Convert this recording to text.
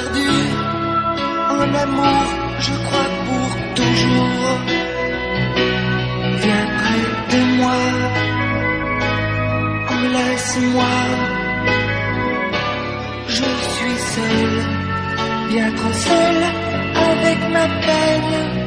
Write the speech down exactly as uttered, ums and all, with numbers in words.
perdu en amour, je crois pour toujours. Viens près de moi, enlace-moi. Je suis seul, bien trop seul avec ma peine.